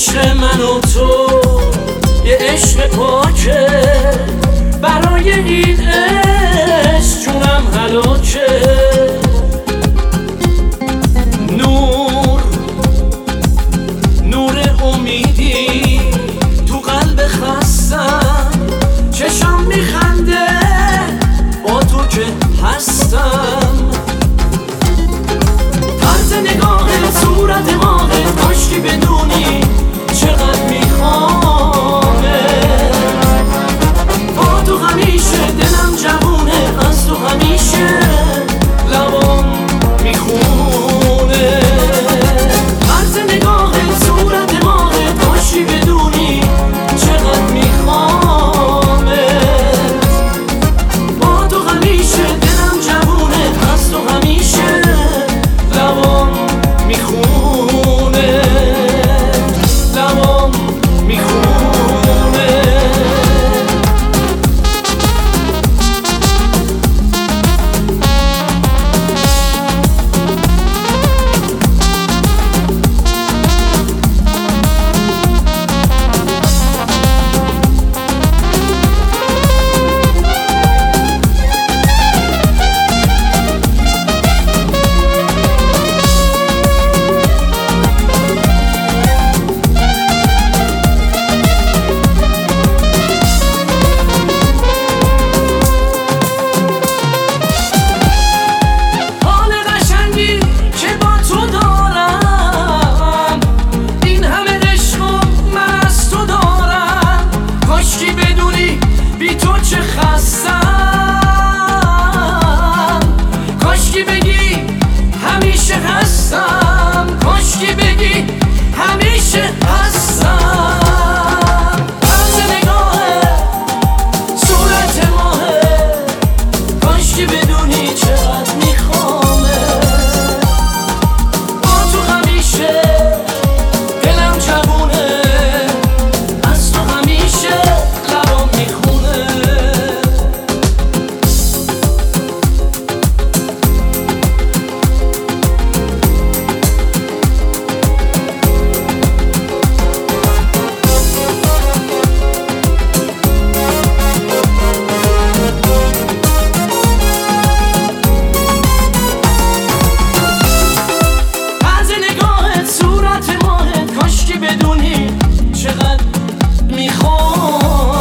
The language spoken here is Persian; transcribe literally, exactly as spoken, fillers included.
عشق من و تو یه عشق پاکه، برای این عشق جونم هلاکه. نور نور امیدی تو قلب خستم، چشم میخنده با تو که هستم. طرز نگاهت، صورت ماهت، کاشکی بدونی چقدر میخوامت. با تو همیشه دلم جوونه، از تو همیشه لبام میخونه. طرز نگاهت، صورت ماهت، کاشکی بدونی چقدر میخوامت. با تو همیشه دلم جوونه، از تو همیشه لبام میخونه، لبام میخونه. کاشکی بگی همیشه هستم، کاشکی بگی همیشه هستم. طرز نگاهه، صورت ماهه، کاشکی بدونی چقدر میخوامه. با تو همیشه دلم جوونه، از تو همیشه لبام میخونه. بدونی چقدر میخوام